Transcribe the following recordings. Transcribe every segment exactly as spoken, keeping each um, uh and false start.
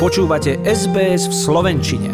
Počúvate es bé es v slovenčine.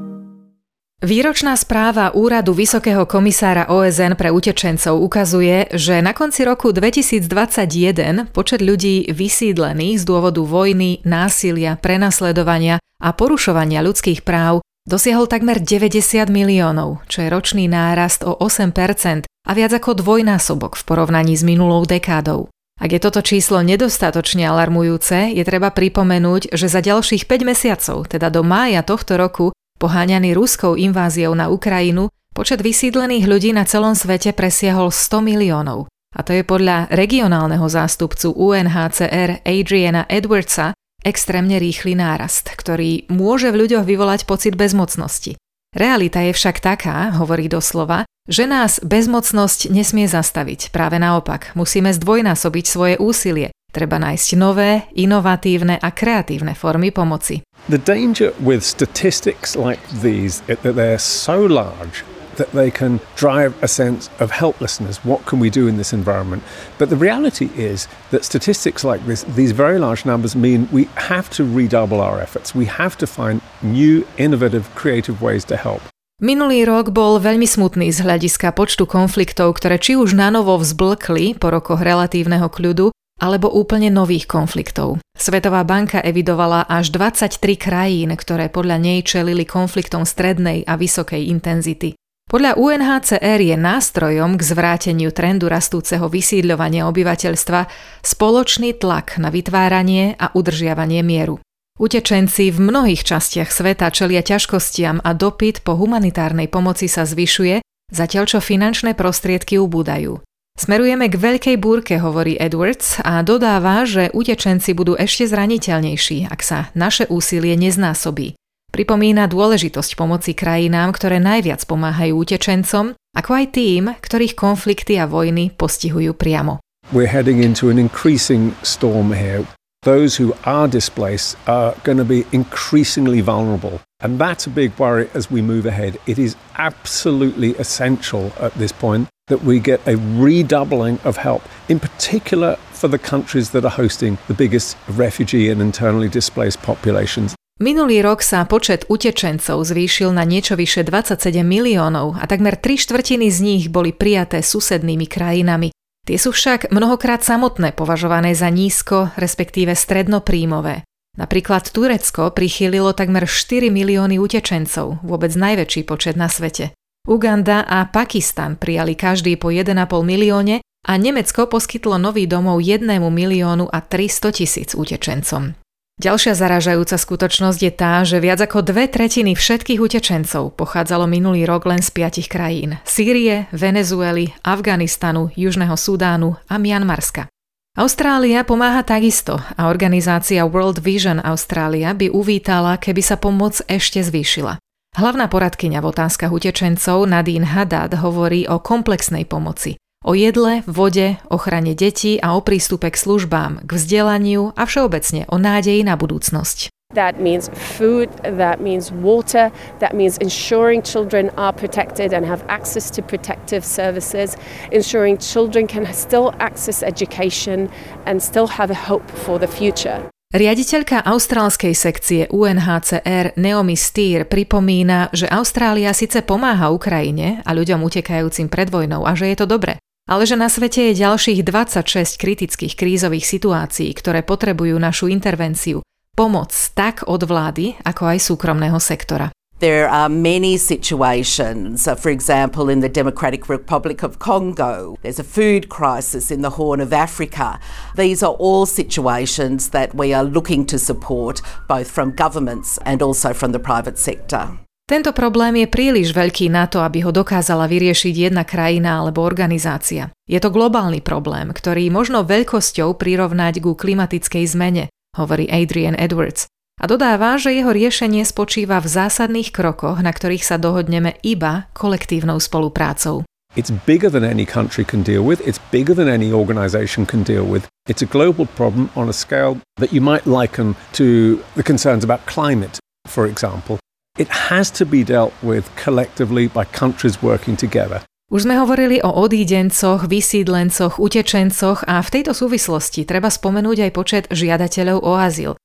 Výročná správa Úradu Vysokého komisára ó es en pre utečencov ukazuje, že na konci roku dvetisícdvadsaťjeden počet ľudí vysídlených z dôvodu vojny, násilia, prenasledovania a porušovania ľudských práv dosiahol takmer deväťdesiat miliónov, čo je ročný nárast o osem percent a viac ako dvojnásobok v porovnaní s minulou dekádou. Ak je toto číslo nedostatočne alarmujúce, je treba pripomenúť, že za ďalších päť mesiacov, teda do mája tohto roku, poháňaný ruskou inváziou na Ukrajinu, počet vysídlených ľudí na celom svete presiahol sto miliónov. A to je podľa regionálneho zástupcu ú en há cé er Adriana Edwardsa extrémne rýchly nárast, ktorý môže v ľuďoch vyvolať pocit bezmocnosti. Realita je však taká, hovorí doslova, že nás bezmocnosť nesmie zastaviť. Práve naopak, musíme zdvojnásobiť svoje úsilie. Treba nájsť nové, inovatívne a kreatívne formy pomoci. The danger with statistics like these is that they're so large that they can drive a sense of helplessness. What can we do in this environment? But the reality is that statistics like this, these very large numbers mean we have to redouble our efforts. We have to find new, innovative, creative ways to help. Minulý rok bol veľmi smutný z hľadiska počtu konfliktov, ktoré či už nanovo vzblkli po rokoch relatívneho kľudu, alebo úplne nových konfliktov. Svetová banka evidovala až dvadsaťtri krajín, ktoré podľa nej čelili konfliktom strednej a vysokej intenzity. Podľa ú en há cé er je nástrojom k zvráteniu trendu rastúceho vysídľovania obyvateľstva spoločný tlak na vytváranie a udržiavanie mieru. Utečenci v mnohých častiach sveta čelia ťažkostiam a dopyt po humanitárnej pomoci sa zvyšuje, zatiaľ čo finančné prostriedky ubúdajú. Smerujeme k veľkej búrke, hovorí Edwards a dodáva, že utečenci budú ešte zraniteľnejší, ak sa naše úsilie neznásobí. Pripomína dôležitosť pomoci krajinám, ktoré najviac pomáhajú utečencom, ako aj tým, ktorých konflikty a vojny postihujú priamo. We're heading into an increasing storm here. Those who are displaced are going to be increasingly vulnerable. And that's a big worry as we move ahead. It is absolutely essential at this point that we get a redoubling of help, in particular for the countries that are hosting the biggest refugee and internally displaced populations. Minulý rok sa počet utečencov zvýšil na niečo vyše dvadsaťsedem miliónov a takmer tri štvrtiny z nich boli prijaté susednými krajinami. Tie sú však mnohokrát samotné považované za nízko, respektíve strednopríjmové. Napríklad Turecko prichýlilo takmer štyri milióny utečencov, vôbec najväčší počet na svete. Uganda a Pakistan prijali každý po jeden a pol milióne a Nemecko poskytlo nový domov jednému miliónu a tristotisíc utečencom. Ďalšia zarážajúca skutočnosť je tá, že viac ako dve tretiny všetkých utečencov pochádzalo minulý rok len z piatich krajín. Sýrie, Venezuely, Afganistanu, Južného Sudánu a Mianmarska. Austrália pomáha takisto a organizácia World Vision Australia by uvítala, keby sa pomoc ešte zvýšila. Hlavná poradkyňa v otázkach utečencov Nadine Haddad hovorí o komplexnej pomoci. O jedle, vode, ochrane detí a o prístupe k službám, k vzdelaniu a všeobecne o nádeji na budúcnosť. That means food, that means water, that means ensuring children are protected and have access to protective services, ensuring children can still access education and still have a hope for the future. Riaditeľka austrálskej sekcie ú en há cé er Naomi Steer pripomína, že Austrália síce pomáha Ukrajine a ľuďom utekajúcim pred vojnou a že je to dobre, ale že na svete je ďalších dvadsaťšesť kritických krízových situácií, ktoré potrebujú našu intervenciu, pomoc tak od vlády, ako aj súkromného sektora. There are many situations, uh, for example, in the Democratic Republic of Congo. There's a food crisis in the Horn of Africa. These are all situations that we are looking to support, both from governments and also from the private sector. Tento problém je príliš veľký na to, aby ho dokázala vyriešiť jedna krajina alebo organizácia. Je to globálny problém, ktorý možno veľkosťou prirovnať ku klimatickej zmene, hovorí Adrian Edwards. A dodáva, že jeho riešenie spočíva v zásadných krokoch, na ktorých sa dohodneme iba kolektívnou spoluprácou. It's bigger than any country can deal with. It's bigger than any organization can deal with. It's a global problem on a scale that you might liken to the concerns about climate, for example. It has to be dealt with collectively by countries working together. Už sme hovorili o odídencoch, vysídlencoch, utečencoch a v tejto súvislosti treba spomenúť aj počet žiadateľov o azyl.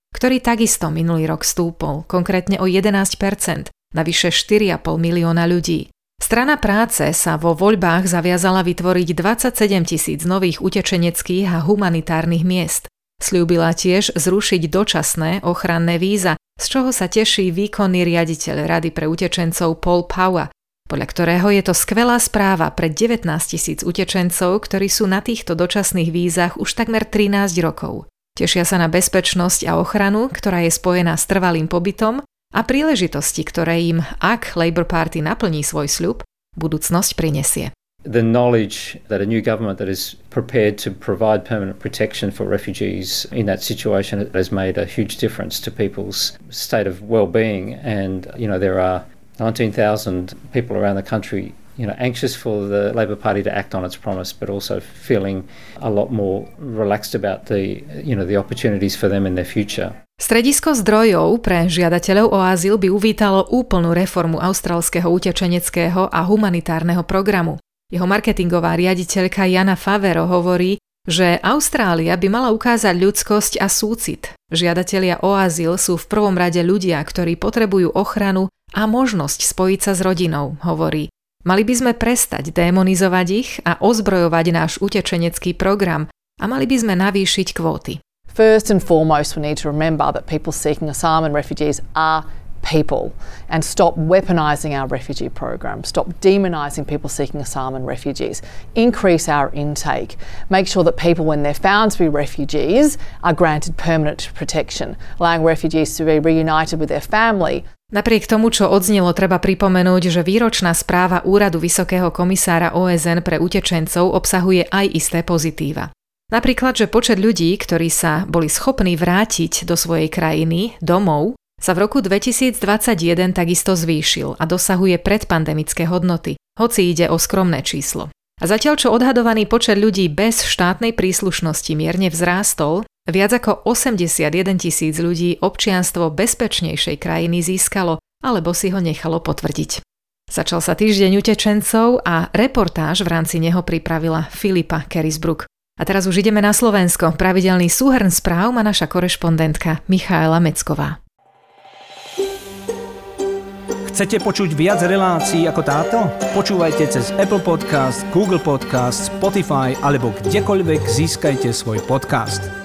ktorý takisto minulý rok stúpol, konkrétne o jedenásť percent, na vyše štyri a pol milióna ľudí. Strana práce sa vo voľbách zaviazala vytvoriť dvadsaťsedem tisíc nových utečeneckých a humanitárnych miest. Sľúbila tiež zrušiť dočasné ochranné víza, z čoho sa teší výkonný riaditeľ Rady pre utečencov Paul Powa, podľa ktorého je to skvelá správa pre devätnásť tisíc utečencov, ktorí sú na týchto dočasných vízach už takmer trinásť rokov. Tešia sa na bezpečnosť a ochranu, ktorá je spojená s trvalým pobytom a príležitosti, ktoré im, ak Labour Party naplní svoj sľub, budúcnosť prinesie. The knowledge that a new government that is prepared to provide permanent protection for refugees in that situation has made a huge difference to people's state of well-being. And, you know, there are nineteen thousand people around the country, you know, anxious for the Labor Party to act on its promise, but also feeling a lot more relaxed about the, you know, the opportunities for them in their future. Stredisko zdrojov pre žiadateľov o azyl by uvítalo úplnú reformu austrálskeho utečeneckého a humanitárneho programu. Jeho marketingová riaditeľka Jana Favero hovorí, že Austrália by mala ukázať ľudskosť a súcit. Žiadatelia o azyl sú v prvom rade ľudia, ktorí potrebujú ochranu a možnosť spojiť sa s rodinou, hovorí. Mali by sme prestať démonizovať ich a ozbrojovať náš utečenecký program a mali by sme navýšiť kvóty. First and foremost, we need to remember that people seeking asylum and refugees are people and stop weaponising our refugee program, stop demonising people seeking asylum and refugees, increase our intake, make sure that people, when they're found to be refugees, are granted permanent protection, allowing refugees to be reunited with their family. Napriek tomu, čo odznelo, treba pripomenúť, že výročná správa Úradu Vysokého komisára ó es en pre utečencov obsahuje aj isté pozitíva. Napríklad, že počet ľudí, ktorí sa boli schopní vrátiť do svojej krajiny, domov, sa v roku dvetisícdvadsaťjeden takisto zvýšil a dosahuje predpandemické hodnoty, hoci ide o skromné číslo. A zatiaľ, čo odhadovaný počet ľudí bez štátnej príslušnosti mierne vzrástol, viac ako osemdesiatjeden tisíc ľudí občianstvo bezpečnejšej krajiny získalo alebo si ho nechalo potvrdiť. Začal sa týždeň utečencov a reportáž v rámci neho pripravila Filipa Kerisbrook. A teraz už ideme na Slovensko. Pravidelný súhrn správ má naša korešpondentka Michaela Mecková. Chcete počuť viac relácií ako táto? Počúvajte cez Apple Podcast, Google Podcast, Spotify alebo kdekoľvek získajte svoj podcast.